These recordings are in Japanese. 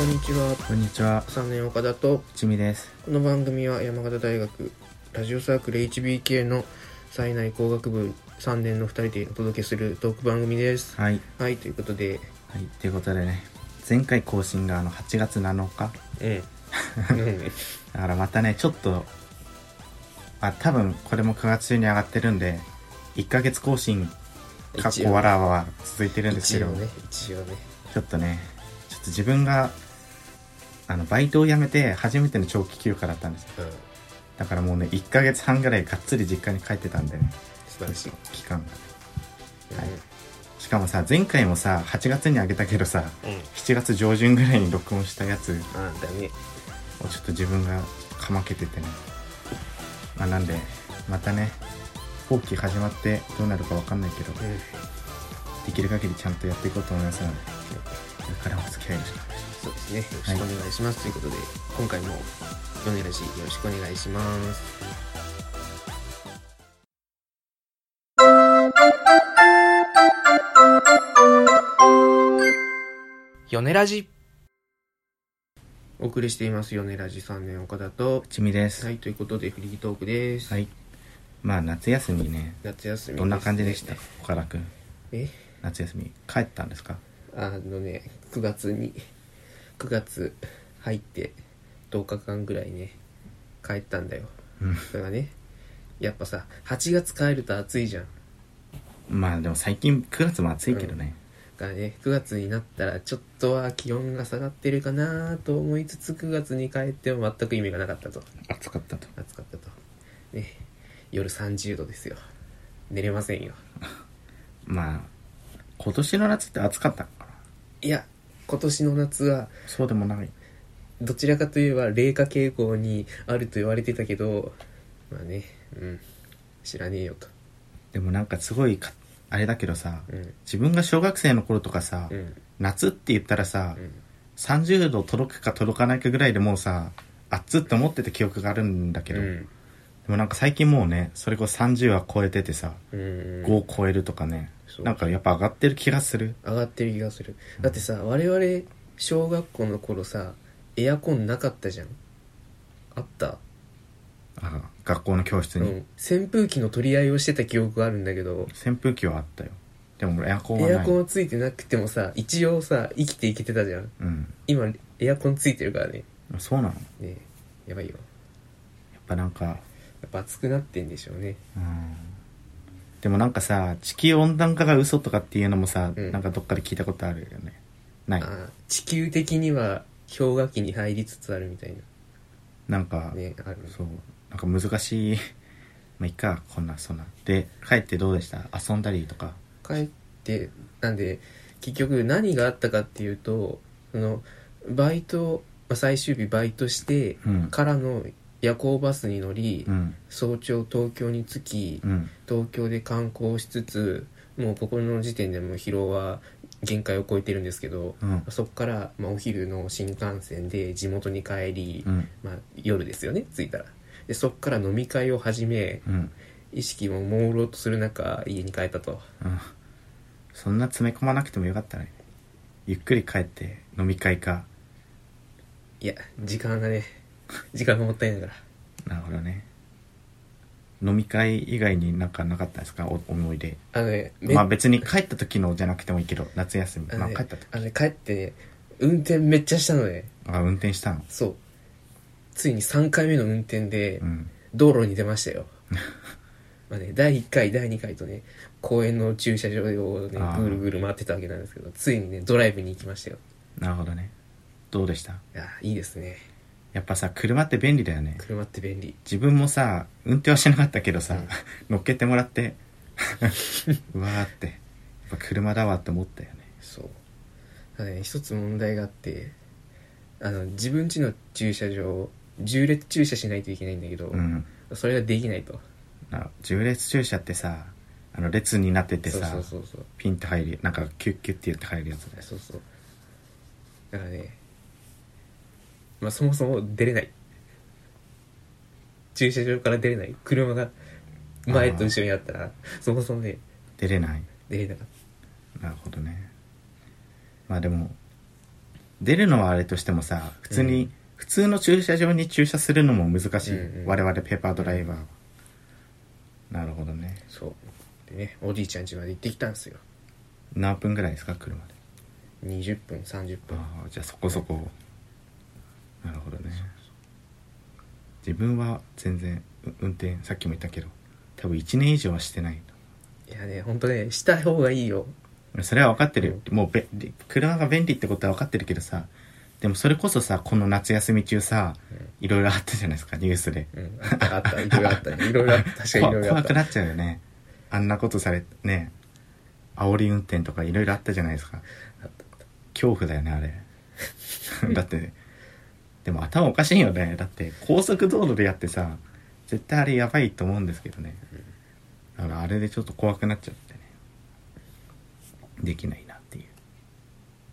んにちは。 こんにちは。 3年岡田とちみです。 この番組は山形大学ラジオサークル HBK の災内工学部3年の2人でお届けするトーク番組です。 はい。 はい、ということで、 はい。ということでね、前回更新が8月7日。だからまたね、ちょっと、多分これも9月中に上がってるんで、1ヶ月更新、かっこわらは続いてるんですけど、 一応ね。 ちょっと自分が、バイトを辞めて初めての長期休暇だったんですよ。だからもうね、1ヶ月半ぐらいがっつり実家に帰ってたんで、 素晴らしい。 期間が。はい。しかもさ、前回もさ、8月にあげたけどさ、7月上旬ぐらいに録音したやつだね。 をちょっと自分がかまけててね。なんで、またね、後期始まってどうなるかわかんないけど、できる限りちゃんとやっていこうと思いますので、これからもお付き合いよろしくお願いします。 そうですね。よろしくお願いします。ということで、今回もヨネラジよろしくお願いします。ヨネラジお送りしていますヨネラジ3年岡田とちみです。 はい、ということでフリートークです。 はい。夏休みね。 夏休みですね。 どんな感じでした？岡田くん。夏休み帰ったんですか ？9月入って10日間ぐらいね帰ったんだよ。それがね、やっぱさ8月帰ると暑いじゃん。 でも最近9月も暑いけどね。 だからね、9月になったらちょっとは気温が下がってるかなと思いつつ、9月に帰っても全く意味がなかったと。 暑かったとね、夜30度ですよ。寝れませんよ。 今年の夏って暑かったのかな。 いや、今年の夏はそうでもない。 どちらかといえば冷夏傾向にあると言われてたけど、知らねえよと。 でもすごいあれだけどさ、自分が小学生の頃とかさ、夏って言ったらさ、30度届くか届かないかぐらいでもうさ、暑って思ってた記憶があるんだけど、でも最近もうね、それこそ30は超えててさ、5を超えるとかね、やっぱ上がってる気がする。 だってさ、我々小学校の頃さ、エアコンなかったじゃん。あった？ 学校の教室に、 扇風機の取り合いをしてた記憶があるんだけど。 扇風機はあったよ。でもエアコンはない。 エアコンはついてなくてもさ、一応さ生きていけてたじゃん。今エアコンついてるからね。 そうなのね。やばいよ。 やっぱ暑くなってんでしょうね。 でもさ、地球温暖化が嘘とかっていうのもさ、どっかで聞いたことあるよね。ない？ 地球的には氷河期に入りつつあるみたいな。 ね、ある。そう難しい。いっか、そんなで、帰ってどうでした？遊んだりとか。 帰ってなんで結局何があったかっていうと、バイト、最終日バイトしてからの夜行バスに乗り、早朝東京に着き、東京で観光しつつ、もうここの時点でもう疲労は限界を超えてるんですけど、そこから、お昼の新幹線で地元に帰り、夜ですよね、着いたら。でそこから飲み会を始め、意識も朦朧とする中家に帰ったと。 そんな詰め込まなくてもよかったね。ゆっくり帰って飲み会か。 いや、時間がもったいないから。 なるほどね。飲み会以外になかったですか？思い出。別に帰った時のじゃなくてもいいけど、夏休み。帰った時。 帰ってね、運転めっちゃしたのね。 運転したの？ そう。ついに3回目の運転で、道路に出ましたよ。第1回、第2回とね、公園の駐車場をね、ぐるぐる回ってたわけなんですけど、ついにね、ドライブに行きましたよ。 なるほどね。どうでした？ いいですね。 やっぱさ、車って便利だよね。 車って便利。 自分もさ、運転はしなかったけどさ、乗っけてもらって、うわーって、やっぱ車だわって思ったよね。 そう。一つ問題があって、自分家の駐車場、縦列駐車しないといけないんだけど、それができないと。 縦列駐車ってさ、列になっててさ、 そうピンって入る、キュッキュッって言って入るやつだよ。 そう。だからね、そもそも出れない。駐車場から出れない。車が前と後ろにあったら、そもそもね、 出れない。 出れなかっなるほどね。でも出るのはあれとしてもさ、普通に、普通の駐車場に駐車するのも難しい、我々ペーパードライバーは、なるほどね。 そうでね、おじいちゃん家まで行ってきたんですよ。 何分ぐらいですか、車で。 20分30分。 ああ、じゃあそこそこ、なるほどね。自分は全然運転、さっきも言ったけど多分1年以上はしてない。 いやね、ほんとね、した方がいいよ。 それは分かってる、もう車が便利ってことは分かってるけどさ、でもそれこそさ、この夏休み中さ、いろいろあったじゃないですか、ニュースで。 あった、いろいろあったね。いろいろあった、確かにいろいろあった。 怖くなっちゃうよね。あんなことされね、煽り運転とかいろいろあったじゃないですか。恐怖だよね、あれ。だって、でも頭おかしいよね。だって高速道路でやってさ、絶対あれやばいと思うんですけどね。だからあれでちょっと怖くなっちゃってね、できないなっていう。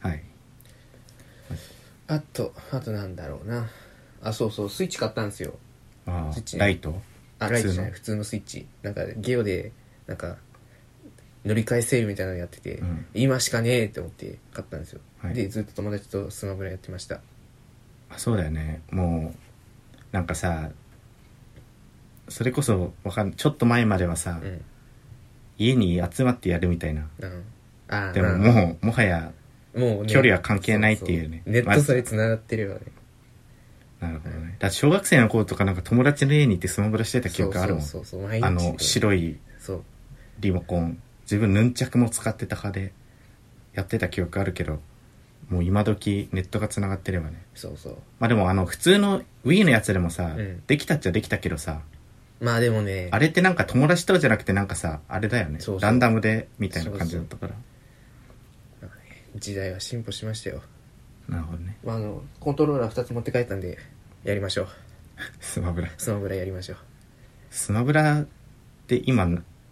はい。 あとなんだろうな。あ、そうそう、スイッチ買ったんですよ。 ああ、 スイッチね、 ライト？ あ、ライトじゃない、普通のスイッチ。なんかゲオでなんか乗り換えセールみたいなのやってて、今しかねえって思って買ったんですよ、はい、でずっと友達とスマブラやってました。 あ、そうだよね。もうなんかさ、それこそちょっと前まではさ、家に集まってやるみたいな、でももはやもう、ね、距離は関係ないっていうね。 そうそう、ネットさえ繋がってればね。 なるほどね。だって小学生の頃とかなんか友達の家に行ってスマブラしてた記憶あるもん。 そう毎日白いリモコン、自分ヌンチャクも使ってた派でやってた記憶あるけど、もう今時ネットが繋がってればね。 そうそう。 まあでも普通の Wii のやつでもさ、できたっちゃできたけどさ、 まあでもね、 あれってなんか友達とじゃなくてなんかさ、あれだよね。そうそう、ランダムでみたいな感じだったから。 時代は進歩しましたよ。 なるほどね。 まあコントローラー2つ持って帰ったんでやりましょう。 スマブラやりましょう。 スマブラって今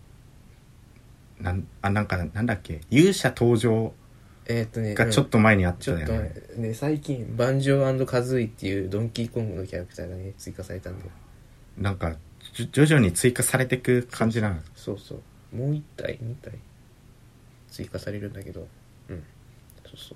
なんだっけ、勇者登場がちょっと前にあったよね。 ちょっとね、最近バンジョー&カズイっていうドンキーコングのキャラクターがね追加されたんで、 なんか徐々に追加されていく感じなの。 そうもう1体2体追加されるんだけど、そう。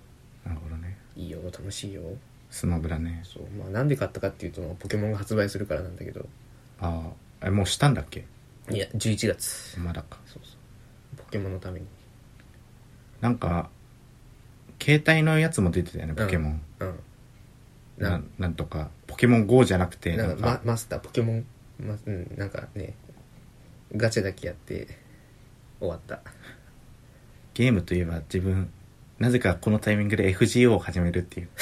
なるほどね。 いいよ、楽しいよスマブラね。 そう、まあなんで買ったかっていうとポケモンが発売するからなんだけど。 ああ、もうしたんだっけ？ いや、11月まだか。 そうポケモンのために。なんか携帯のやつも出てたよね、ポケモン。なんとかポケモン GO じゃなくてなんかマスターポケモン、なんかね、ガチャだけやって終わった。 ゲームといえば自分なぜかこのタイミングで FGO を始めるっていう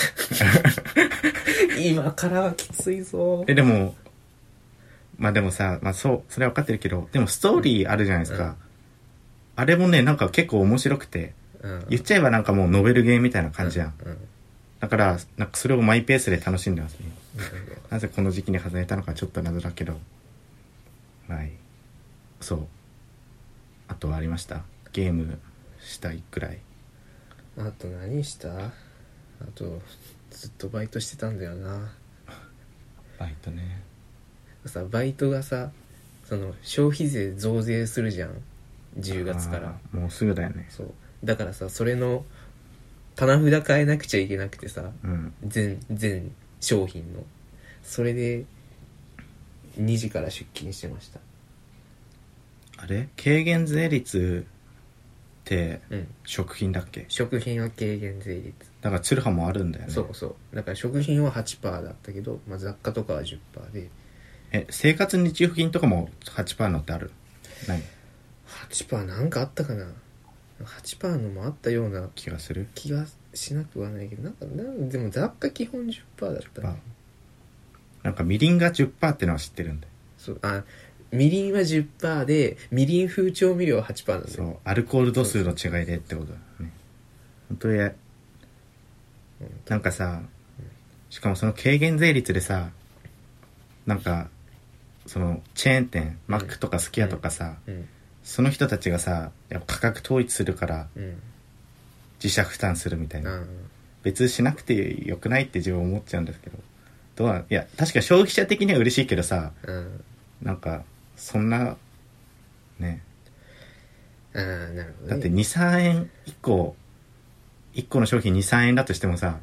今からはきついぞ。 でもでもさ、それは分かってるけど、でもストーリーあるじゃないですか、あれもね、なんか結構面白くて、言っちゃえばなんかもうノベルゲームみたいな感じじゃん、だからなんかそれをマイペースで楽しんでますね。なぜこの時期に始めたのかちょっと謎だけど、はい。そう、あとはありました？ゲームしたいくらい。 あと何した？あとずっとバイトしてたんだよな。 バイトね。 さ、バイトがさ、その消費税増税するじゃん、10月から。 もうすぐだよね。 そうだからさ、それの棚札変えなくちゃいけなくてさ、全商品のそれで2時から出勤してました。 あれ、軽減税率って食品だっけ？ 食品は軽減税率だからツルハもあるんだよね。 そうだから食品は 8% だったけど、雑貨とかは 10% で。 生活日用品とかも 8% のってある？ない？ 8% なんかあったかな。 8% のもあったような気がする。 気がしなくはないけど、でも雑貨基本 10% だったね。 なんかみりんが 10% ってのは知ってるんだよ。 そう、みりんは 10% で、みりん風調味料は 8% なんだよ。 そう、アルコール度数の違いでってことだね。本当になんかさ、しかもその軽減税率でさ、なんかそのチェーン店、マックとかスキヤとかさ、その人たちがさ、やっぱ価格統一するから、自社負担するみたいな、別にしなくてよくないって自分思っちゃうんですけど、いや確か消費者的には嬉しいけどさ、なんかそんなね、 なるほどね。 だって 2,3 円1個の商品 2,3 円だとしてもさ、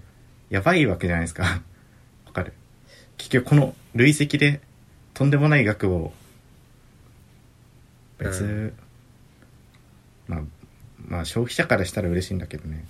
やばいわけじゃないですかわかる。結局この累積でとんでもない額を別、まあ消費者からしたら嬉しいんだけどね。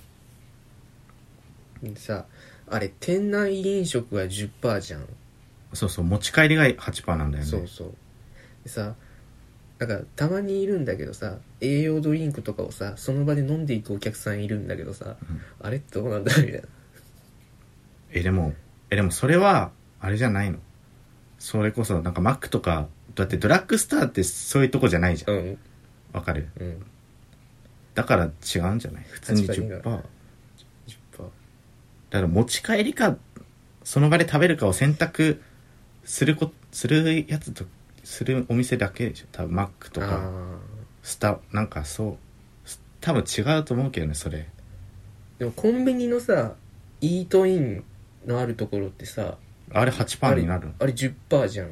さあれ店内飲食が 10% じゃん。 そうそう、持ち帰りが 8% なんだよね。 そうそう。でさ、だからたまにいるんだけどさ、栄養ドリンクとかをさその場で飲んでいくお客さんいるんだけどさ、あれってどうなんだみたいな。 でもそれはあれじゃないの。それこそなんかマックとかだってドラッグストアってそういうとこじゃないじゃん。わかる。だから違うんじゃない。普通に 10%。だから持ち帰りかその場で食べるかを選択するやつとするお店だけでしょ。多分マックとかなんかそう多分違うと思うけどねそれ。 でもコンビニのさイートインのあるところってさあれ 8% になるの。 あれ 10% じゃん。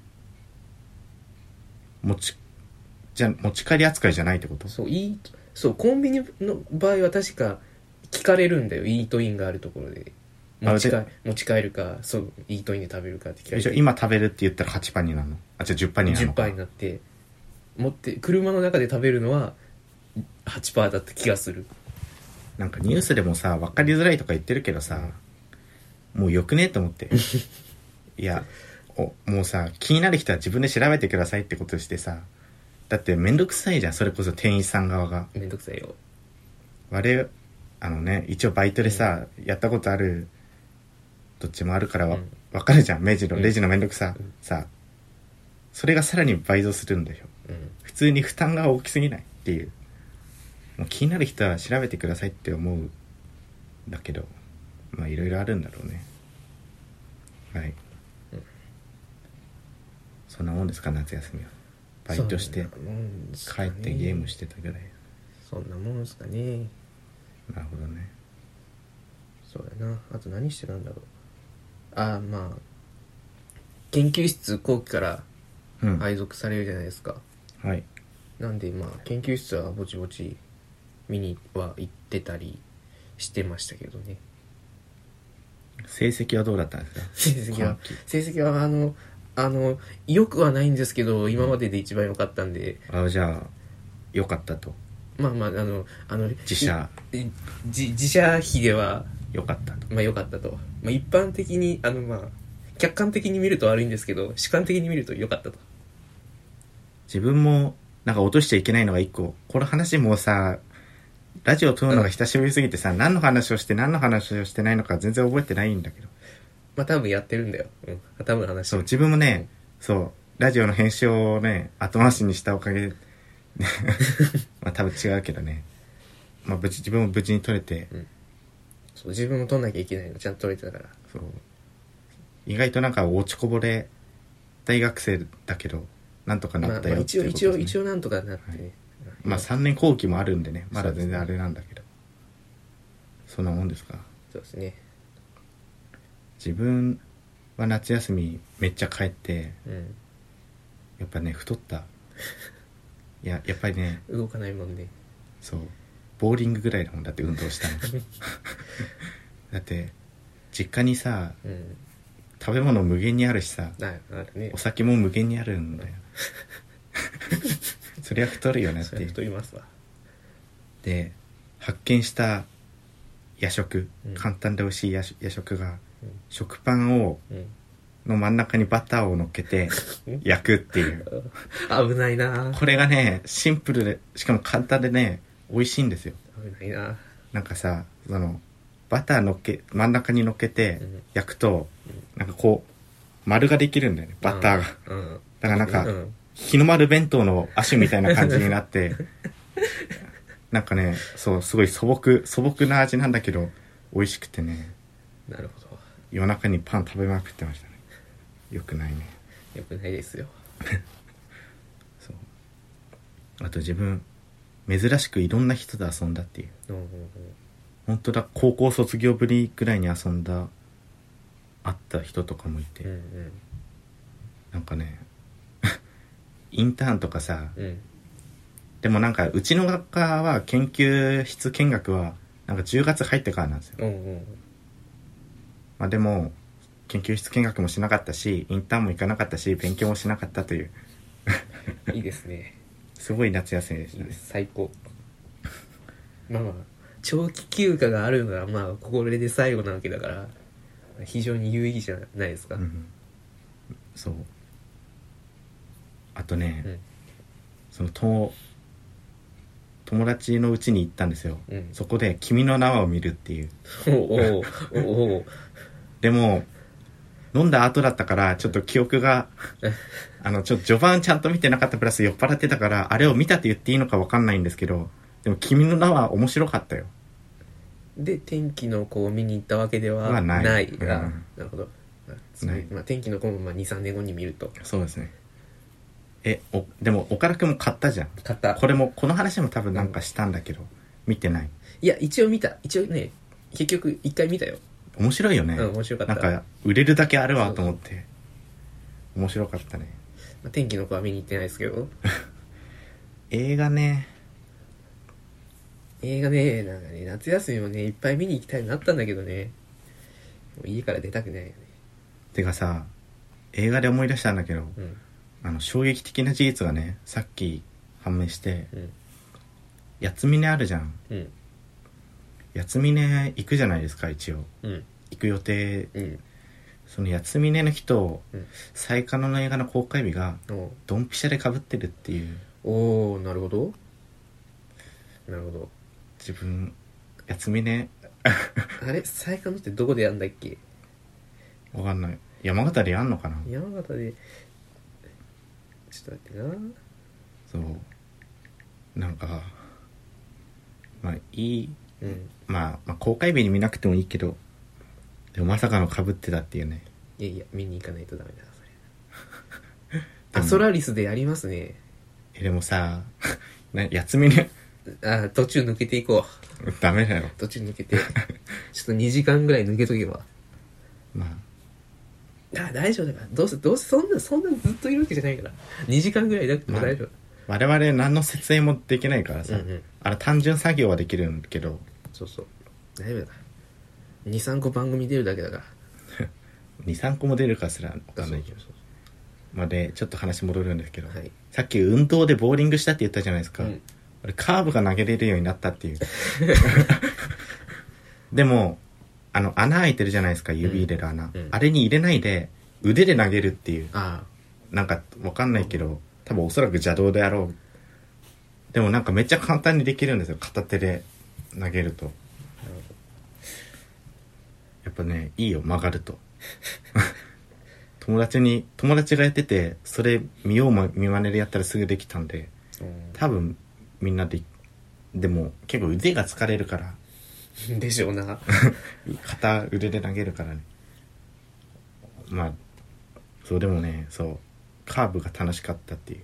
持ち帰り扱いじゃないってこと。 そうコンビニの場合は確か聞かれるんだよ。イートインがあるところで持ち帰るか、そうイートインで食べるかって聞かれて、 今食べるって言ったら 8% になるの。じゃあ 10% になるのか。 10% になって車の中で食べるのは 8% だった気がする。 なんかニュースでもさ分かりづらいとか言ってるけどさ、もうよくねと思っていやもうさ気になる人は自分で調べてくださいってことしてさ。だってめんどくさいじゃん。それこそ店員さん側がめんどくさいよ。 一応バイトでさ、やったことあるどっちもあるから分かるじゃん。レジのめんどくさ、さそれがさらに倍増するんだよ、普通に負担が大きすぎないっていう。もう気になる人は調べてくださいって思うんだけど、まあいろいろあるんだろうね。はい、そんなもんですか夏休みは。バイトして帰ってゲームしてたぐらい。 そんなもんですかね。 なるほどね。 そうだな。あと何してたんだろう。まあ研究室後期から配属されるじゃないですか、 はい。 なんでまあ研究室はぼちぼち見には行ってたりしてましたけどね。 成績はどうだったんですか。 成績は良くはないんですけど今までで一番良かったんで、 じゃあ良かったと。 まあ自社費では良かったと。 良かったと。一般的に客観的に見ると悪いんですけど主観的に見ると良かったと。 自分もなんか落としちゃいけないのが一個、この話もさラジオを撮るのが久しぶりすぎてさ、何の話をして何の話をしてないのか全然覚えてないんだけど、 多分やってるんだよ。多分話してる。 そう自分もね、そうラジオの編集をね後回しにしたおかげで多分違うけどね、自分も無事に撮れて、 そう自分も撮んなきゃいけないのちゃんと撮れてたから。 そう意外となんか落ちこぼれ大学生だけどなんとかなったよっていうことですね。 一応なんとかなってね、 3年後期もあるんでね、まだ全然あれなんだけど、そんなもんですか。 そうですね。 自分は夏休みめっちゃ帰って、やっぱね太った。やっぱりね動かないもんね。 そうボーリングぐらいだもんだって運動したのだって実家にさ、食べ物無限にあるしさ、お酒も無限にあるんだよそりゃ太るよねっていう。 太りますわ。 で発見した夜食、簡単で美味しい夜食が、食パンを、の真ん中にバターを乗っけて焼くっていう危ないな。 これがねシンプルでしかも簡単でね美味しいんですよ。 危ないな。なんかさバター真ん中に乗っけて焼くと、なんかこう丸ができるんだよねバターが、だからなんか、日の丸弁当の亜種みたいな感じになってなんかねそうすごい素朴な味なんだけど美味しくてね。 なるほど。 夜中にパン食べまくってましたね。よくないね。 よくないですよそうあと自分珍しくいろんな人と遊んだっていう、本当だ高校卒業ぶりくらいに会った人とかもいて、なんかねインターンとかさ、でもなんかうちの学科は研究室見学はなんか10月入ってからなんですよ、 まあでも研究室見学もしなかったしインターンも行かなかったし勉強もしなかったといういいですね。 すごい夏休みでしたね。 いいです、最高。まあまあ長期休暇があるのはまあこれで最後なわけだから非常に有意義じゃないですか。 そう。あとね、その友達の家に行ったんですよ、そこで君の名はを見るっていうおでも飲んだ後だったからちょっと記憶がちょっと序盤ちゃんと見てなかったプラス酔っ払ってたからあれを見たって言っていいのか分かんないんですけど、でも君の名は面白かったよ。 で天気の子を見に行ったわけではない、なるほど、まあ、天気の子もまあ 2,3 年後に見ると。 そうですね。でも岡田君も買ったじゃん。 買った。 この話も多分なんかしたんだけど、見てない。 いや一応見た。一応ね結局一回見たよ。 面白いよね。 面白かった。 なんか売れるだけあるわと思って面白かったね。 まあ、天気の子は見に行ってないですけど映画ねなんかね夏休みもねいっぱい見に行きたいなったんだけどね、もう家から出たくないよね。 てかさ映画で思い出したんだけど、衝撃的な事実がねさっき判明して、八つ峰あるじゃん、八つ峰行くじゃないですか一応、行く予定、その八つ峰の日と、最カノの映画の公開日がドンピシャで被ってるっていう。 おお、なるほどなるほど。 自分八つ峰あれ最カノってどこでやんだっけ。 わかんない。山形でやんのかな。 山形でちょっと待ってな。 そうなんかまあいい、まあ公開日に見なくてもいいけど、でもまさかの被ってたっていうね。 いや見に行かないとダメだそれあ、ソラリスでやりますね。 でもさ八つ峰途中抜けていこう。ダメだよ。 途中抜けてちょっと2時間ぐらい抜けとけば。 まあ大丈夫だから。どうせそんなずっといるわけじゃないから2時間ぐらいだっても大丈夫、 我々何の設営もできないからさ、単純作業はできるんだけど。 そう大丈夫だから。 2,3 個番組出るだけだから 2,3 個も出るかすら分かんないけど。まあでちょっと話戻るんですけど、さっき運動でボーリングしたって言ったじゃないですか、俺カーブが投げれるようになったっていうでも穴開いてるじゃないですか、指入れる穴、あれに入れないで腕で投げるっていう。なんか分かんないけど多分おそらく邪道であろう。でもなんかめっちゃ簡単にできるんですよ、片手で投げると。やっぱねいいよ、曲がると友達がやっててそれ見ようも見まねでやったらすぐできたんで、多分みんなでも結構腕が疲れるからでしょうな片腕で投げるからね。まあそうでもね、そうカーブが楽しかったっていう、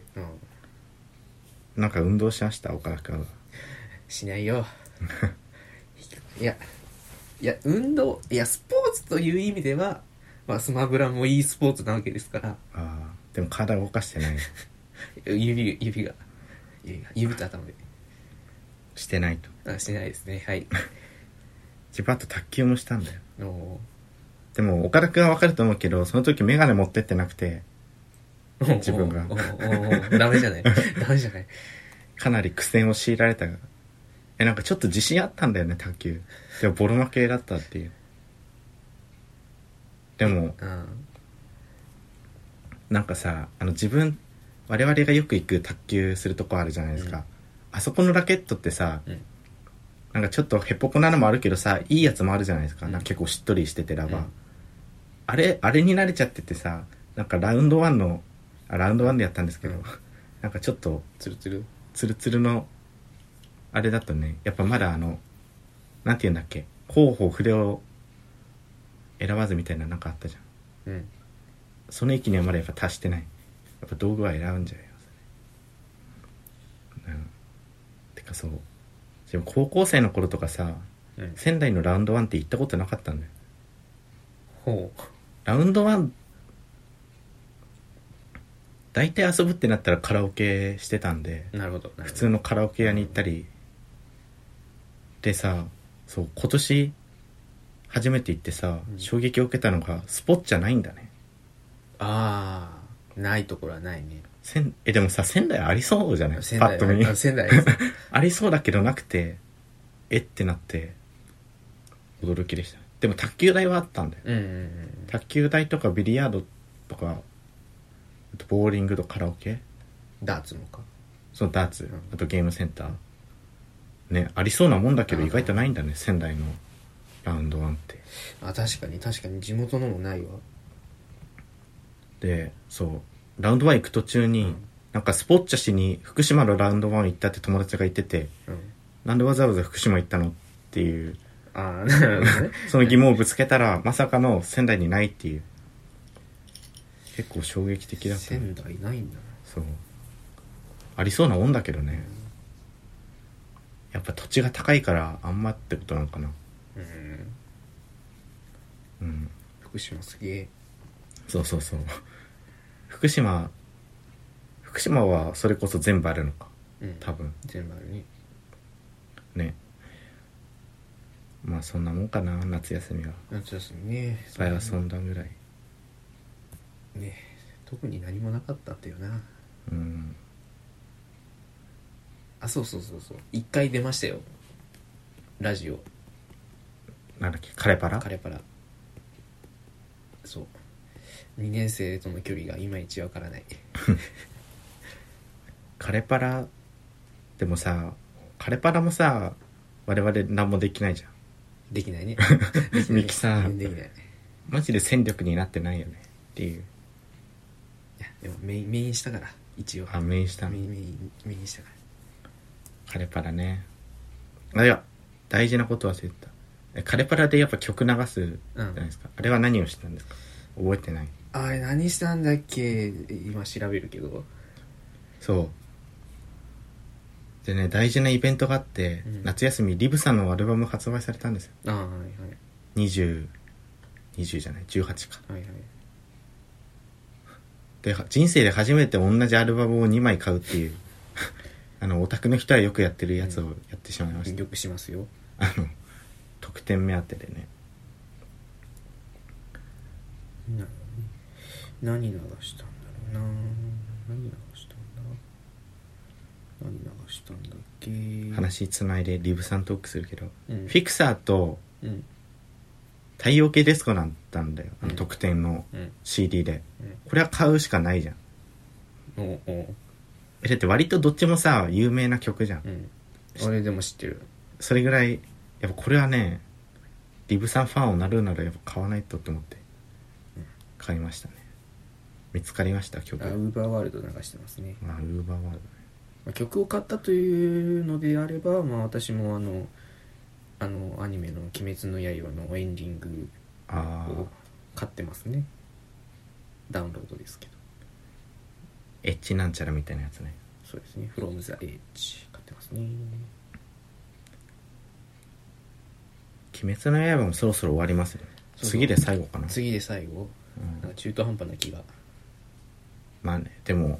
なんか運動しました岡田君は。 しないよいや運動、スポーツという意味では、まあ、スマブラもいいスポーツなわけですから。 でも体動かしてない指と頭でしてないと。 してないですね。はい自分あと卓球もしたんだよ。でも岡田君は分かると思うけど、その時メガネ持ってってなくて、自分がダメじゃないかなり苦戦を強いられた。なんかちょっと自信あったんだよね卓球。でもボロ負けだったっていう。でもなんかさ、我々がよく行く卓球するとこあるじゃないですか、あそこのラケットってさ、なんかちょっとヘポコなのもあるけどさ、いいやつもあるじゃないですか、なんか結構しっとりしててラバー、あれに慣れちゃっててさ、なんかラウンドワンでやったんですけど、なんかちょっとツルツルのあれだとね、やっぱまだなんて言うんだっけ、候補筆を選ばずみたいななんかあったじゃん、その域にはまだやっぱ達してない。やっぱ道具は選んじゃいますね。てかそう、でも高校生の頃とかさ、仙台のラウンドワンって行ったことなかったんだよ。ラウンドワン大体遊ぶってなったらカラオケしてたんで、 なるほど普通のカラオケ屋に行ったりでさ、そう今年初めて行ってさ、衝撃を受けたのがスポッチャないんだね。 ああ、ないところはないね。 でもさ、仙台ありそうじゃない？パ仙台ッと見。 仙台ありそうだけどなくて、ってなって、驚きでした。でも卓球台はあったんだよ。 うんうんうん、 卓球台とかビリヤードとか、あとボーリングとカラオケ、 ダーツもか。 そのダーツ、あとゲームセンター。ね、ありそうなもんだけど意外とないんだね、仙台のラウンドワンって。 あ、確かに地元のもないわ。 で、そう、ラウンドワン行く途中に、なんかスポッチャしに福島のラウンドワン行ったって友達が言ってて、なんでわざわざ福島行ったのっていう、 ああ、なるほどね。 その疑問をぶつけたら、まさかの仙台にないっていう。結構衝撃的だった。 仙台ないんだな。 そう。ありそうなもんだけどね。やっぱ土地が高いからあんまってことなのかな。うん。 福島すげえ。 そうそうそう。福島はそれこそ全部あるのか。多分。 全部あるね。 ね。まあそんなもんかな、夏休みは。 夏休みね。 いっぱい遊んだぐらい。 ね、特に何もなかったんだよな。 うん。 あ、そう。一回出ましたよ。ラジオ。 なんだっけ、カレパラ。 そう。2年生との距離がいまいちわからない。 カレパラ、でもさ、カレパラもさ、我々何もできないじゃん。 できないね。 ミキさん。 できない。 マジで戦力になってないよね。っていう。 いや、でもメインしたから、一応。 メインしたの。 メインしたから。 カレパラね。いや、大事なこと忘れてた。カレパラでやっぱ曲流すじゃないですか。あれは何をしたんですか？覚えてない。 あれ何したんだっけ？今調べるけど。 そう。でね、大事なイベントがあって、夏休みリブさんのアルバム発売されたんですよ。 はいはい。 20じゃない、18か。 はいはい。 で、人生で初めて同じアルバムを2枚買うっていうオタクの人はよくやってるやつをやってしまいました。 よくしますよ。 特典目当てでね。 何流したんだろうな。何流したんだっけ。 話つないでリブさんトークするけど、 フィクサーと太陽系ディスコなんだよ、特典の CD で、これは買うしかないじゃん。だって割とどっちもさ有名な曲じゃん。 俺でも知ってる。 それぐらいやっぱこれはね、リブさんファンをなるならやっぱ買わないとって思って買いましたね。見つかりました曲。 ウーバーワールド流してますね。 ウーバーワールドね。 曲を買ったというのであれば、私もアニメの「鬼滅の刃」のエンディングを買ってますね。ダウンロードですけど。 エッチなんちゃらみたいなやつね。 そうですね。From the Edge 買ってますね。 鬼滅の刃もそろそろ終わりますね。次で最後かな。 次で最後、なんか中途半端な気が。 まあね、でも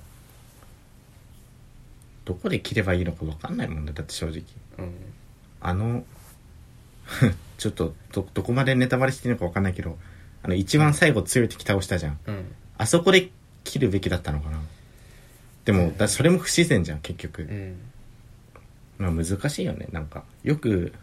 どこで切ればいいのか分かんないもんね。だって正直、ちょっと どこまでネタバレしてるのか分かんないけど、一番最後強い敵倒したじゃん、あそこで切るべきだったのかな。でも、それも不自然じゃん結局、まあ難しいよね。なんかよく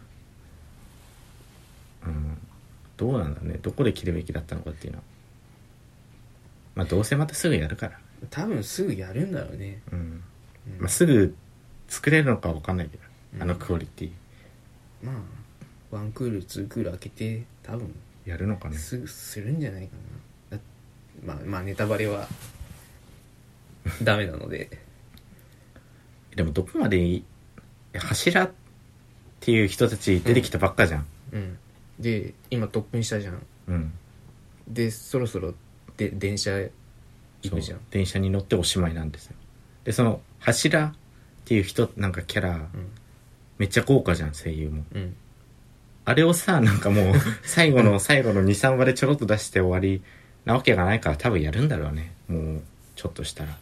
どうなんだね、どこで切るべきだったのかっていうのは。まあどうせまたすぐやるから、 多分すぐやるんだろうね。 まあ、すぐ作れるのか分かんないけど、クオリティ。 まあ1クール2クール開けて多分やるのかね。 すぐするんじゃないかな。まあネタバレはダメなのででもどこまでいい、柱っていう人たち出てきたばっかじゃん。 で今トップにしたじゃん。でそろそろで電車行くじゃん。 電車に乗っておしまいなんですよ。でその柱っていう人、なんかキャラ、めっちゃ豪華じゃん声優も。あれをさ、なんかもう最後の 2,3 話でちょろっと出して終わりなわけがないから、多分やるんだろうね。もうちょっとしたら、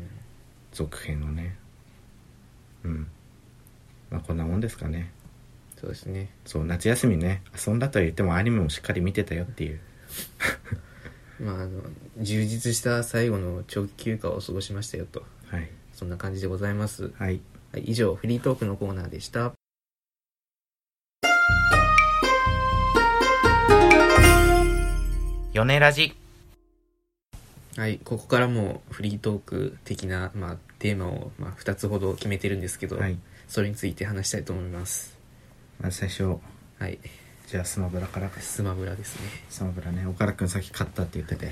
続編をね。まあこんなもんですかね。 そうですね。 そう、夏休みね、遊んだとは言ってもアニメもしっかり見てたよっていう。 まあ充実した最後の長期休暇を過ごしましたよと。 はい。 そんな感じでございます。 はい。 はい、以上フリートークのコーナーでした。 ヨネラジ。 はい、ここからもフリートーク的な、テーマを、2つほど決めてるんですけど、はい、それについて話したいと思います。 まず最初、 はい、 じゃあスマブラからか。 スマブラですね。 スマブラね、岡田くんさっき買ったって言ってて、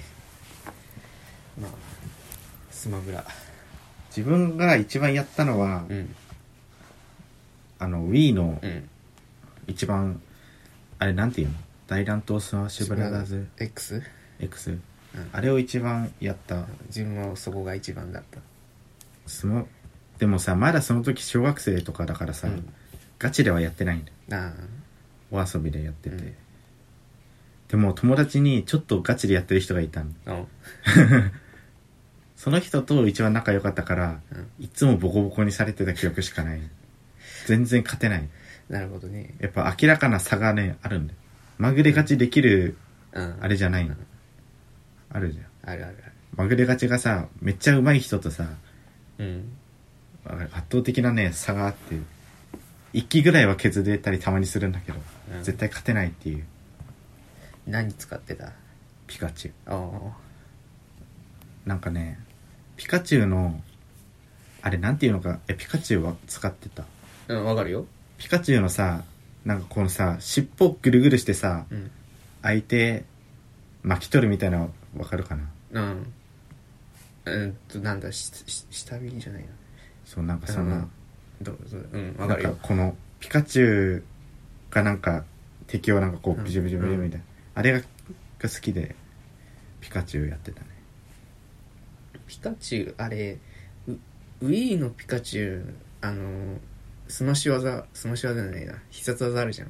スマブラ自分が一番やったのは、Wii の一番、あれなんていうの、大乱闘スマッシュブラザーズ X、 あれを一番やった。 自分はそこが一番だった。 でもさ、まだその時小学生とかだからさ、ガチではやってないんだよ。お遊びでやってて、でも友達にちょっとガチでやってる人がいたの。その人と一番仲良かったから、いつもボコボコにされてた記憶しかない。全然勝てない。 なるほどね。 やっぱ明らかな差がね、あるんだよ。まぐれ勝ちできる、あれじゃないの。あるじゃん。 あるあるある。 まぐれ勝ちがさ、めっちゃ上手い人とさ、圧倒的なね、差があって、一機ぐらいは削れたりたまにするんだけど、絶対勝てないっていう。 何使ってた？ ピカチュウ。なんかね、ピカチュウの、あれなんていうのか、ピカチュウは使ってた。 わかるよ。 ピカチュウのさ、なんかこのさ、尻尾ぐるぐるしてさ、相手巻き取るみたいなのわかるかな？ なんだ、下火じゃないな。 そう、なんかその、 わかるよ。 なんかこのピカチュウがなんか敵をなんかこうビジュビジュビジュみたいな、あれが好きでピカチュウやってたね。 ピカチュウ、あれWii のピカチュウ、スマッシュ技じゃないな、必殺技あるじゃん。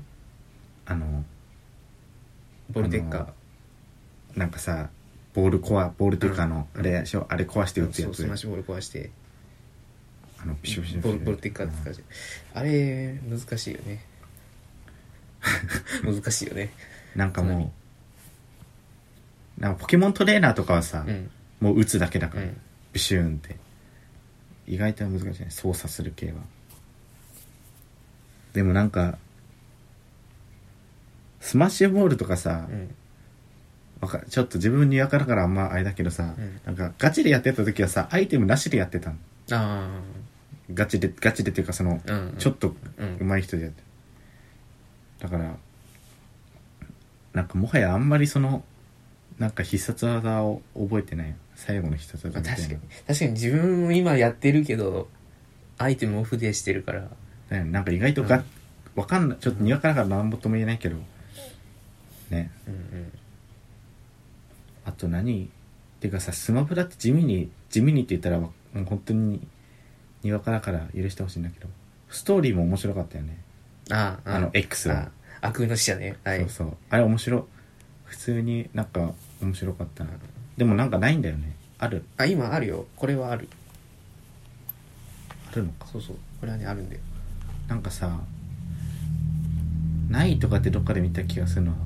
ボルテッカー、なんかさ、ボールっていうかあれでしょ、あれ壊して打つやつ。 そう、スマッシュボール壊してピシュピシュボルテッカー使うじゃん。あれ難しいよね。難しいよね。 なんかもうなんかポケモントレーナーとかはさ、もう打つだけだから、ビシューンって意外と難しいね、操作する系は。でもなんかスマッシュボールとかさ、ちょっと自分にわかるからあんまあれだけどさ、なんかガチでやってた時はさ、アイテムなしでやってたの。ガチでっていうか、その、ちょっと上手い人でやって、だからなんかもはやあんまりそのなんか必殺技を覚えてない。最後の必殺技みたいな。 確かに自分も今やってるけどアイテムオフでしてるから、 なんか意外とわかんない、ちょっとにわかだから何とも言えないけどね。あと何っていうかさ、スマブラって地味にって言ったらもう本当ににわかだから許してほしいんだけど、ストーリーも面白かったよね。X は悪の使者ね、はい、 そうそう、あれ面白、普通になんか面白かったな。でもなんかないんだよね。ある？ 今あるよ。これはあるのか。 そう、これはねあるんだよ。 なんかさ、ないとかってどっかで見た気がするのは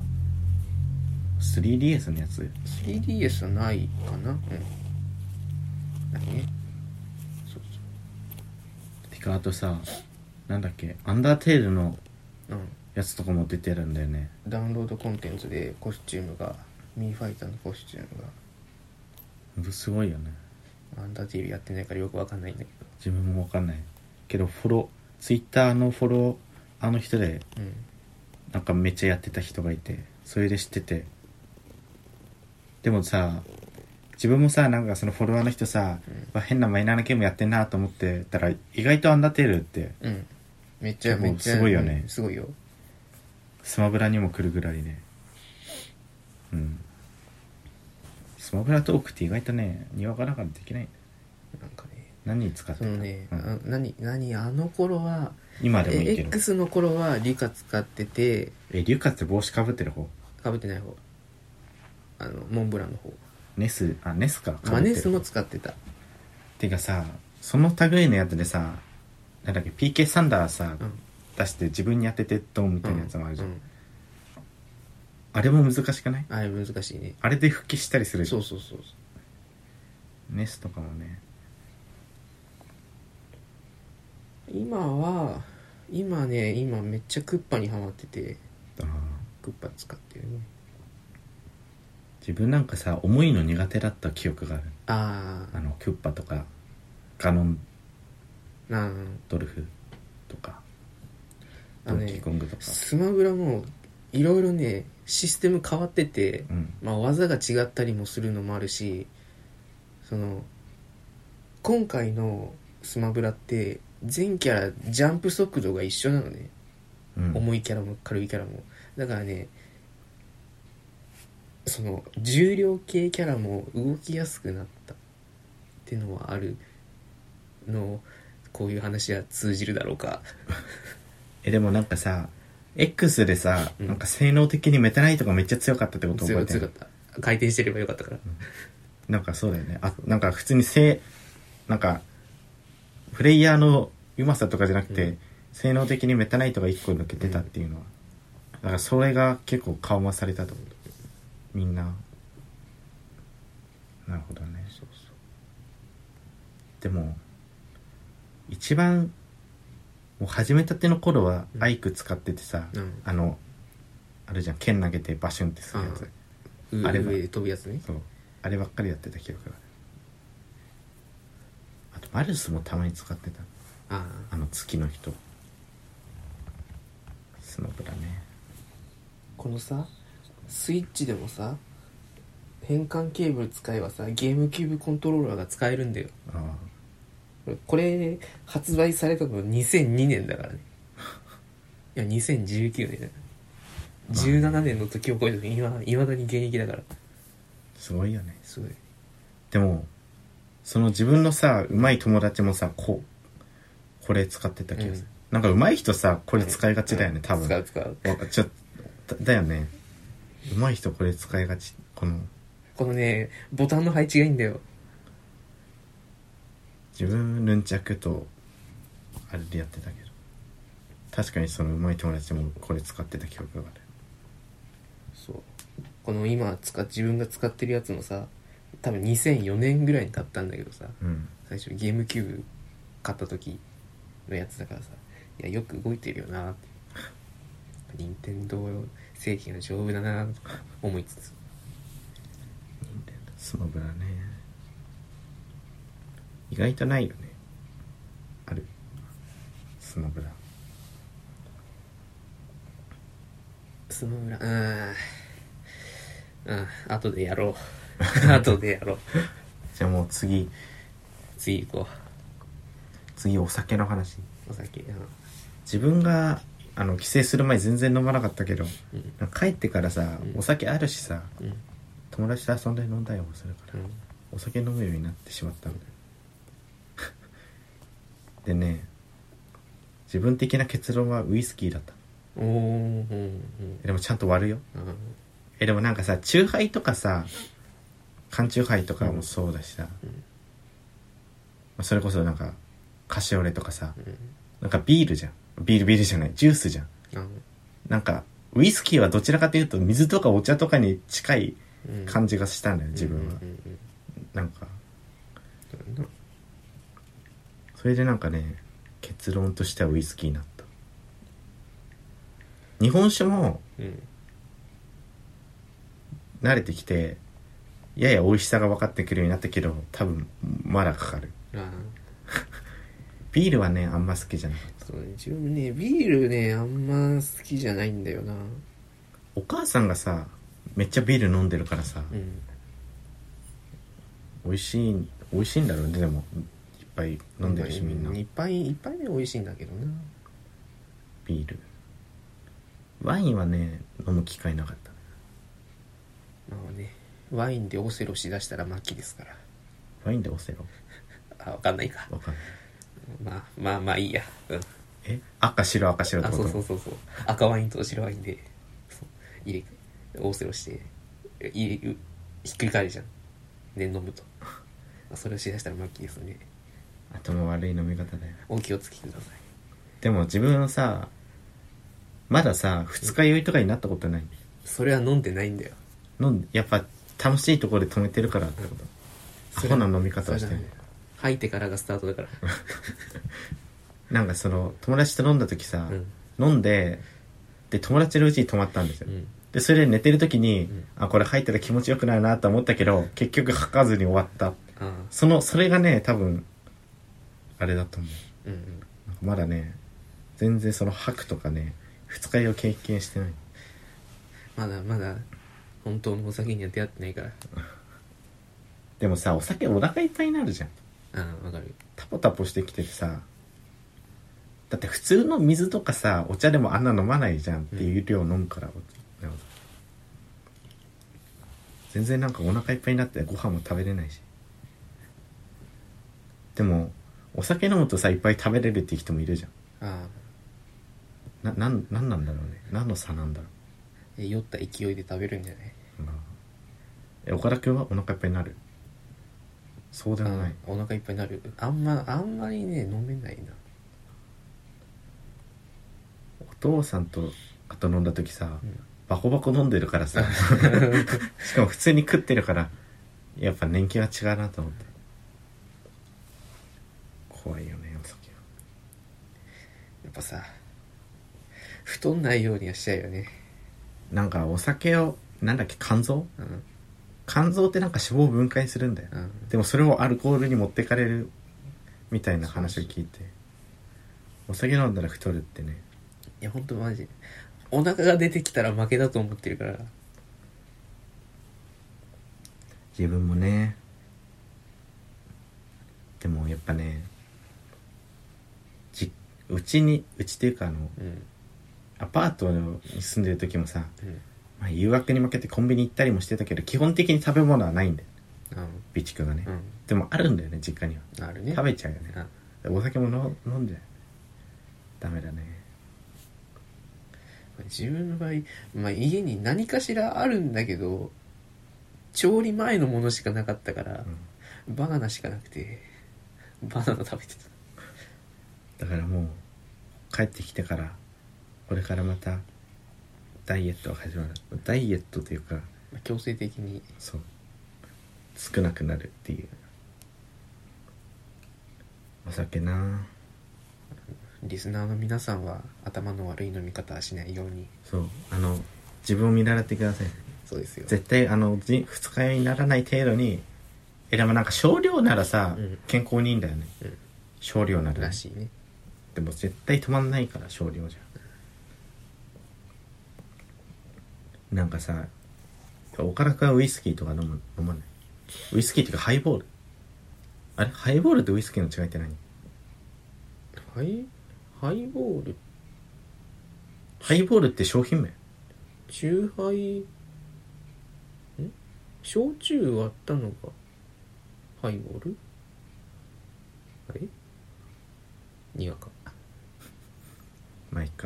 3DS のやつ。 3DS はないかな。ないね。そうてかあとさ、なんだっけ、アンダーテールのやつとかも出てるんだよね。 ダウンロードコンテンツでコスチュームが、ミーファイターのコスチュームがすごいよね。 アンダーテールやってないからよくわかんないんだけど。 自分もわかんないけど、ツイッターのフォロー人で、なんかめっちゃやってた人がいて、それで知ってて。でもさ、自分もさ、なんかそのフォロワーの人さ、変なマイナーなゲームやってんなと思ってたら、意外とアンダーテールって、 めっちゃすごいよね。 すごいよ。 スマブラにも来るぐらいね。スマブラトークって意外とね、にわかだからできない。 なんかね、 何に使ってた？ あの頃は、 今でもいいけど、 X の頃はリカ使ってて。 リカって帽子かぶってる方？ かぶってない方。モンブランの方。 ネスか。 ネスも使ってた。 てかさ、その類のやつでさ、なんだっけ、PK サンダーさ、 出して自分に当ててドンみたいなやつもあるじゃん、 うん、 あれも難しくない？ あれ難しいね。 あれで復帰したりする。 そうそうそう。 ネスとかもね。 今めっちゃクッパにハマってて、クッパ使ってるね。 自分なんかさ重いの苦手だった記憶がある。クッパとかガノンドルフとかドンキーコングとか、 スマブラもいろいろねシステム変わってて、まあ、技が違ったりもするのもあるし、その今回のスマブラって全キャラジャンプ速度が一緒なのね、重いキャラも軽いキャラも。だからね、その重量系キャラも動きやすくなったっていうのはあるの。こういう話は通じるだろうか。 でもなんかさ X でさ、なんか性能的にメタナイトがめっちゃ強かったってこと覚えてる？ 強かった。回転してればよかったから、 なんかそうだよね。あ、なんか普通になんかプレイヤーのうまさとかじゃなくて、性能的にメタナイトが1個抜けてたっていうのは、だからそれが結構緩和されたと思う。みんな。なるほどね。そうそう。でも一番もう始めたての頃はアイク使っててさ、あるじゃん、剣投げてバシュンってするやつ、 あれ上で飛ぶやつね。 そう、あればっかりやってた記憶がある。あとマルスもたまに使ってた。月の人スマブラね。 このさスイッチでもさ変換ケーブル使えばさゲームキューブコントローラーが使えるんだよ。これ発売されたの2002年だからね。いや2019年だから、17年の時を超えていまだに現役だから。 すごいよね。 すごい。 でもその自分のさ上手い友達もさこれ使ってた気がする、なんか上手い人さこれ使いがちだよね、多分。 使うだよね。上手い人これ使いがち。このねボタンの配置がいいんだよ。 自分ヌンチャクとあれでやってたけど、確かにその上手い友達もこれ使ってた記憶がある。 そう、この今自分が使ってるやつもさ多分2004年ぐらいに買ったんだけどさ、最初ゲームキューブ買った時のやつだからさ、いやよく動いてるよなって、任天堂製品は丈夫だなと思いつつ。 スマブラね、意外とないよね。あるスマブラ後でやろう後でやろう。 じゃあもう次行こう。 次お酒の話。 お酒、 自分が帰省する前全然飲まなかったけど、帰ってからさ、お酒あるしさ、友達と遊んで飲んだりもするから、お酒飲むようになってしまったんだよ。でね、自分的な結論はウイスキーだった。でもちゃんと割るよ。でもなんかさ、チューハイとかさ、缶チューハイとかもそうだしさ、それこそなんかカシオレとかさ、なんかビールじゃん。ビールじゃない、ジュースじゃん。なんかウイスキーはどちらかというと水とかお茶とかに近い感じがしたんだよ、自分は。なんかそれでなんかね、結論としてはウイスキーになった。日本酒も慣れてきてやや美味しさが分かってくるようになったけど、多分まだかかる。ビールはねあんま好きじゃなかった。 そうね、自分ねビールねあんま好きじゃないんだよな。 お母さんがさめっちゃビール飲んでるからさ、美味しいんだろうね。でもいっぱい飲んでるし、みんな。 いっぱい目美味しいんだけどな。 ビール、ワインはね飲む機会なかった。 まあね、ワインでオセロしだしたら末期ですから。 ワインでオセロ分かんないか。 分かんない。 まあいいや。 赤白ってこと？ そう赤ワインと白ワインでオセロしてひっくり返るじゃん。で飲むとそれをしだしたら末期ですね。 頭悪い飲み方だよ。 お気をつけください。 でも自分さまださ二日酔いとかになったことない？ それは飲んでないんだよ。 やっぱ楽しいところで止めてるからってこと？アホな飲み方をしてる。 吐いてからがスタートだからなんかその友達と飲んだ時さ、飲んで友達のうちに泊まったんですよ、でそれで寝てる時に、これ吐いたら気持ちよくないなと思ったけど結局吐かずに終わった。それがね多分あれだと思う、なんかまだね全然その吐くとかね二日酔いを経験してない。 まだ本当のお酒には出会ってないからでもさお酒お腹いっぱいになるじゃん。 わかる。 タポタポしてきててさ、だって普通の水とかさお茶でもあんな飲まないじゃんっていう量飲むから、全然なんかお腹いっぱいになってご飯も食べれないし。でもお酒飲むとさいっぱい食べれるっていう人もいるじゃん。なんなんだろうね。何の差なんだろう。酔った勢いで食べるんじゃない？ 岡田君はお腹いっぱいになる？そうでもない。 お腹いっぱいになる。あんまりね飲めないな。 お父さんとあと飲んだ時さ、バコバコ飲んでるからさしかも普通に食ってるからやっぱ年季は違うなと思って。怖いよねお酒は。 やっぱさ太んないようにはしちゃうよね。 なんかお酒をなんだっけ肝臓ってなんか脂肪を分解するんだよ、でもそれをアルコールに持ってかれるみたいな話を聞いて、お酒飲んだら太るってね。 いやほんとマジお腹が出てきたら負けだと思ってるから。 自分もね。でもやっぱねうちっていうかアパートに住んでる時もさ、誘惑に負けてコンビニ行ったりもしてたけど基本的に食べ物はないんだよ、備蓄がね、でもあるんだよね実家には。 あるね。 食べちゃうよね、お酒も飲んでダメだね。 自分の場合、家に何かしらあるんだけど調理前のものしかなかったから、バナナしかなくてバナナ食べてた。だからもう帰ってきてからこれからまたダイエットが始まる。ダイエットというか強制的にそう少なくなるっていう。お酒な。 リスナーの皆さんは頭の悪い飲み方はしないように。 そう自分を見習ってください。 そうですよ。 絶対二日酔いにならない程度に。でもなんか少量ならさ、健康にいいんだよね、少量なら、 らしいね。 でも絶対止まんないから少量じゃ、なんかさ岡田君はウイスキーとか飲まない？ウイスキーっていうかハイボール。あれハイボールとウイスキーの違いって何？ ハイボール。 ハイボールって商品名？ 酎ハイ焼酎割ったのがハイボール？あれ苦か。 まあいいか。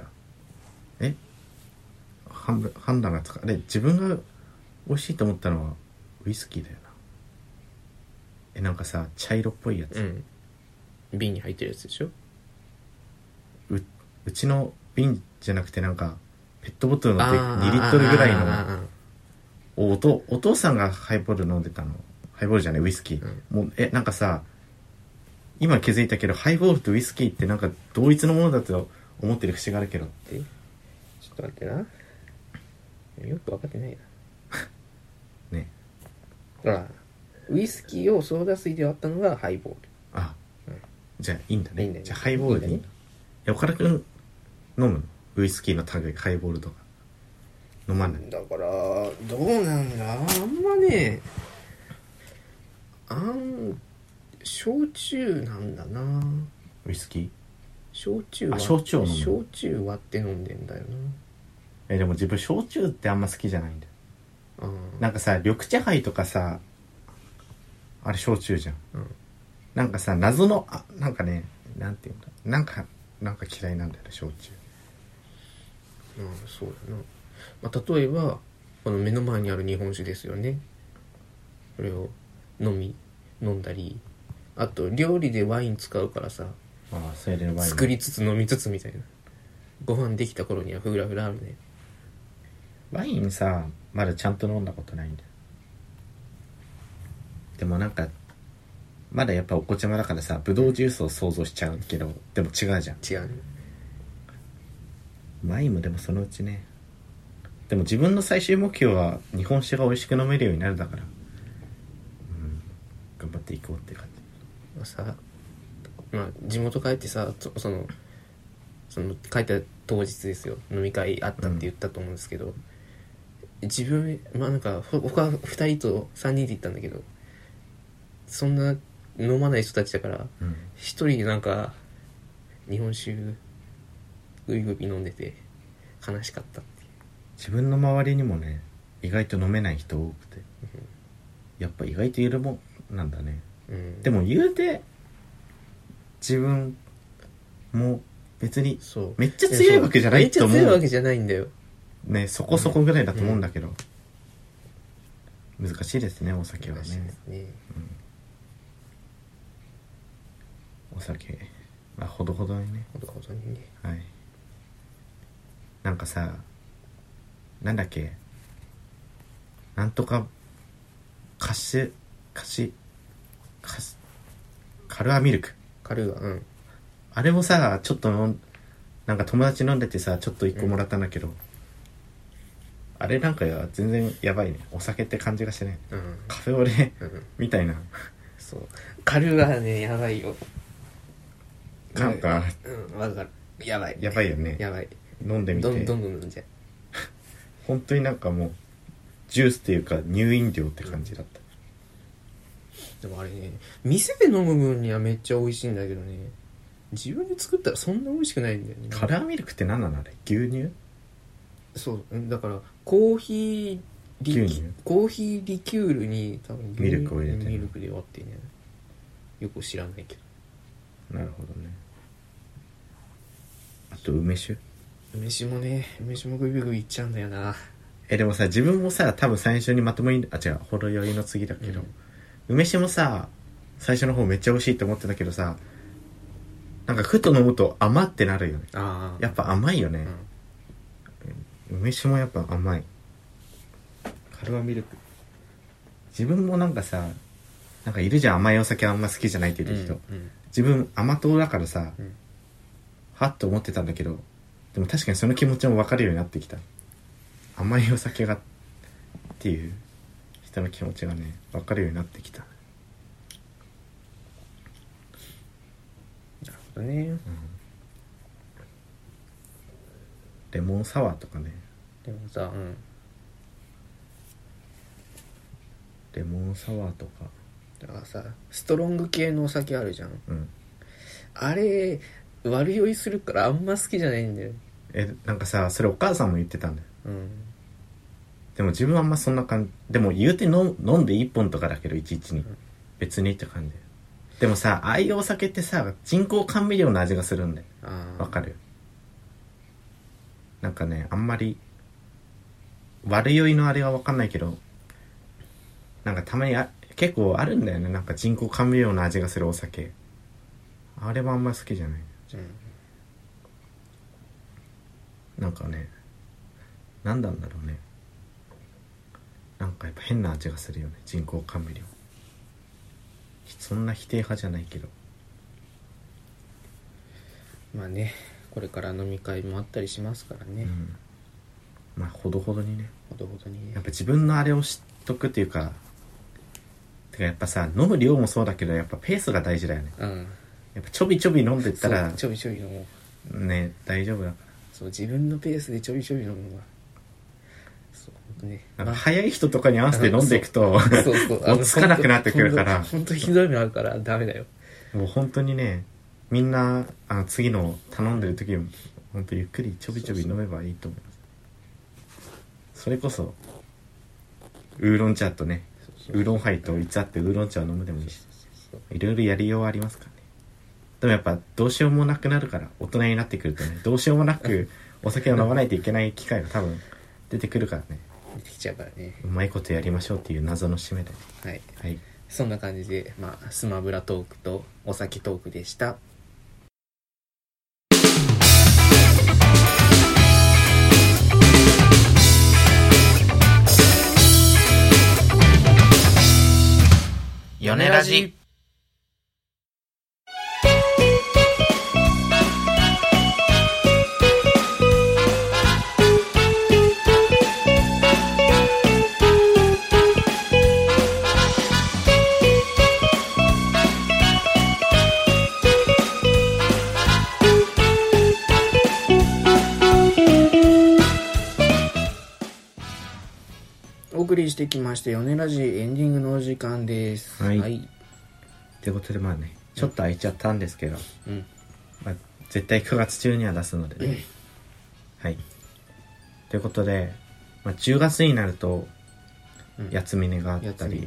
判断がつかあれ自分が美味しいと思ったのはウイスキーだよな。なんかさ茶色っぽいやつ、 瓶に入ってるやつでしょ。 うちの瓶じゃなくてなんかペットボトルの2リットルぐらいのお父さんがハイボール飲んでたの。ハイボールじゃないウイスキー、もうなんかさ今気づいたけどハイボールとウイスキーってなんか同一のものだと思ってる節があるけど。 ちょっと待ってな。よく分かってないなね。 ほらウイスキーをソーダ水で割ったのがハイボール。 じゃあいいんだね。 いいんだね。 じゃあハイボールでいいんだ。岡田君飲むの？ウイスキーの類ハイボールとか飲まない？ だからどうなんだ。あんまね焼酎なんだな。 ウイスキー？ 焼酎を飲む。 焼酎割って飲んでんだよな。 でも自分焼酎ってあんま好きじゃないんだよ。なんかさ緑茶杯とかさあれ焼酎じゃん、なんかさ謎のなんかねなんていうんだなんか嫌いなんだよね焼酎。 そうだな。例えばこの目の前にある日本酒ですよね。これを飲んだり、あと料理でワイン使うからさ、 それでワイン作りつつ飲みつつみたいな。 ご飯できた頃にはフラフラあるね。 ワインさまだちゃんと飲んだことないんだよ。でもなんかまだやっぱお子ちゃまだからさ、ブドウジュースを想像しちゃうけど、でも違うじゃん。 違うね。 ワインもでもそのうちね。でも自分の最終目標は日本酒が美味しく飲めるようになるだから、頑張っていこうって感じ。 さ、地元帰ってさ、その帰った当日ですよ、飲み会あったって言ったと思うんですけど、自分なんか他2人と3人で行ったんだけど、そんな飲まない人たちだから1人なんか日本酒グビグビ飲んでて悲しかったっていう。 自分の周りにもね意外と飲めない人多くて、やっぱ意外といるもんなんだね。でも言うて自分も別にめっちゃ強いわけじゃないと思う。 めっちゃ強いわけじゃないんだよね。そこそこぐらいだと思うんだけど、難しいですねお酒はね。お酒ほどほどにね。 ほどほどにね。 はい。なんかさ、なんだっけ、なんとかカルアミルク。 カルア、 あれもさ、ちょっとなんか友達飲んでてさ、ちょっと1個もらったんだけど、あれなんか全然やばいね。お酒って感じがしてね。カフェオレ、みたいな。 そう。カルアね、やばいよ。 なんか、 わかる。やばい。 やばいよね。 やばい。 飲んでみて。 どんどん飲んじゃう。 本当になんかもう、ジュースっていうか乳飲料って感じだった。 でもあれね、店で飲む分にはめっちゃ美味しいんだけどね、自分で作ったらそんな美味しくないんだよね。 カラーミルクって何なのあれ？牛乳？ そうだからコーヒーリキュールに多分ミルクを入れてミルクで割ってね、よく知らないけど。なるほどね。あと梅酒もグビグビいっちゃうんだよな。 でもさ、自分もさ多分最初にまともにほろ酔いの次だけど、梅酒もさ最初の方めっちゃ美味しいって思ってたけどさ、なんかふと飲むと甘ってなるよね。やっぱ甘いよね、梅酒もやっぱ甘い。カルアミルク、自分もなんかさ、なんかいるじゃん、甘いお酒あんま好きじゃないって言う人、自分甘党だからさ、はっと思ってたんだけど、でも確かにその気持ちも分かるようになってきた。甘いお酒がっていう人の気持ちがね分かるようになってきた。 なるほどね、 レモンサワーとかね。 でもさ、 レモンサワーとかだからさ、ストロング系のお酒あるじゃん、あれ悪酔いするからあんま好きじゃないんだよ。 なんかさ、それお母さんも言ってたんだよ、でも自分はあんまそんな感じ。でも言うて飲んで1本とかだけどいちいちに、別にって感じ。でもさ、ああいうお酒ってさ人工甘味料の味がするんだよ。わかる？なんかね、あんまり悪酔いのあれはわかんないけど、なんかたまに結構あるんだよね、なんか人工甘味料の味がするお酒。あれはあんま好きじゃない、なんかね、なんだんだろうね、なんかやっぱ変な味がするよね、人工甘味料。そんな否定派じゃないけど。 まあね、これから飲み会もあったりしますからね、 まあほどほどにね。やっぱ自分のあれを知っとくっていうか、やっぱさ、飲む量もそうだけどやっぱペースが大事だよね。やっぱちょびちょび飲んでったらちょびちょび飲もうね、大丈夫だから。 そう、自分のペースでちょびちょび飲むのがそうね、 なんか早い人とかに合わせて飲んでいくと落ち着かなくなってくるから、 本当ひどい目あるからダメだよ。 もう本当にね、みんな次の頼んでる時も本当ゆっくりちょびちょび飲めばいいと思います。それこそウーロン茶とね、ウーロンハイといつあってウーロン茶を飲むでもいいし、いろいろやりようはありますからね。でもやっぱどうしようもなくなるから、大人になってくるとね、どうしようもなくお酒を飲まないといけない機会が多分出てくるからね。 出てきちゃうからね。 うまいことやりましょうっていう謎の締めで、 はい、そんな感じで、スマブラトークとお酒トークでした。 ヨネラジ。 お送りしてきましたヨネラジエンディングのお時間です。 はい。ということでまあね、ちょっと空いちゃったんですけど、まあ、絶対9月中には出すのでね。はい。ということで、まあ、10月になると、やつみねがあったり、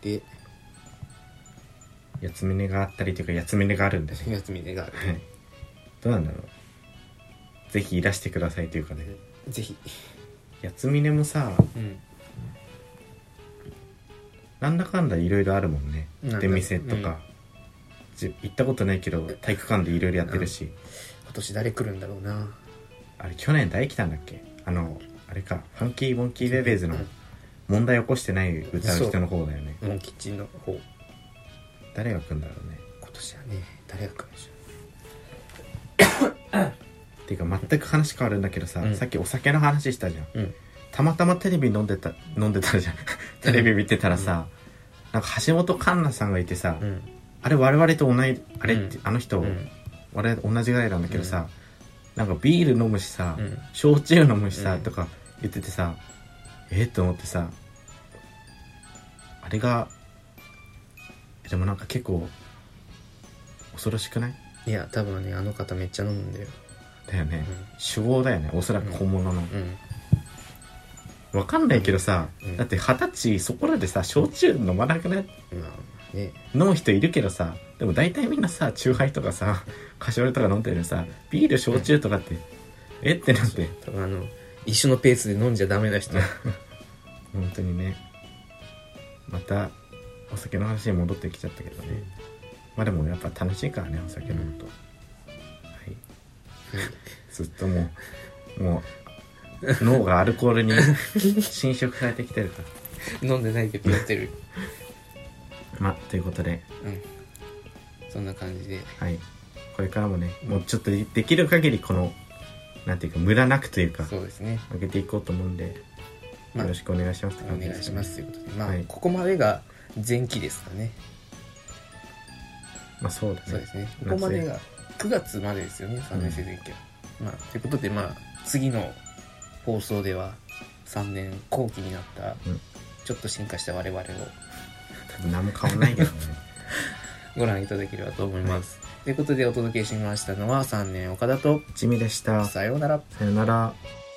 やつみねがあったりというか、やつみねがあるんでね。 やつみねがある。 はい。どうなんだろう。ぜひいらしてくださいというかね。 ぜひ。 やつみねもさ、なんだかんだいろいろあるもんね。出店とか、行ったことないけど体育館でいろいろやってるし、 今年誰来るんだろうな。 あれ去年誰来たんだっけ。あれか、ファンキーモンキーベベーズの問題起こしてない歌う人の方だよね。 モンキッチンの方。 誰が来るんだろうね今年はね。誰が来るんでしょう。っていうか全く話変わるんだけどさ、さっきお酒の話したじゃん。たまたまテレビ飲んでたじゃんテレビ見てたらさ、なんか橋本環奈さんがいてさ、あれ我々と同い、あれって、あの人、我々同じぐらいなんだけどさ、なんかビール飲むしさ、焼酎飲むしさ、とか言っててさ、と思ってさ、あれがでもなんか結構恐ろしくない？ いや多分ね、あの方めっちゃ飲むんだよ。 だよね、酒豪だよね、おそらく本物の。わかんないけどさ、だって20歳そこらでさ、焼酎飲まなくない？飲む人いるけどさ、でも大体みんなさ、チューハイとかさ、カシオレとか飲んでるのさ、ビール焼酎とかって、ってなって。 多分一緒のペースで飲んじゃダメな人。 本当にね。またお酒の話に戻ってきちゃったけどね。まあでもやっぱ楽しいからね、お酒飲むと。はい。ずっともう脳がアルコールに侵食されてきてるから。 飲んでないけどやってる。 まあということで、 そんな感じで、 はい。これからもね、もうちょっとできる限りこのなんていうか無駄なくというか、 そうですね、 上げていこうと思うんで、よろしくお願いします。 お願いしますということで、まあここまでが前期ですかね。 まあそうだね。 そうですね。ここまでが9月までですよね、3年生前期は。まあということで、まあ次の放送では3年後期になった、ちょっと進化した我々を多分何も変わんないけどねご覧いただければと思います。ということでお届けしましたのは3年岡田とちみでした。 さようなら。 さようなら。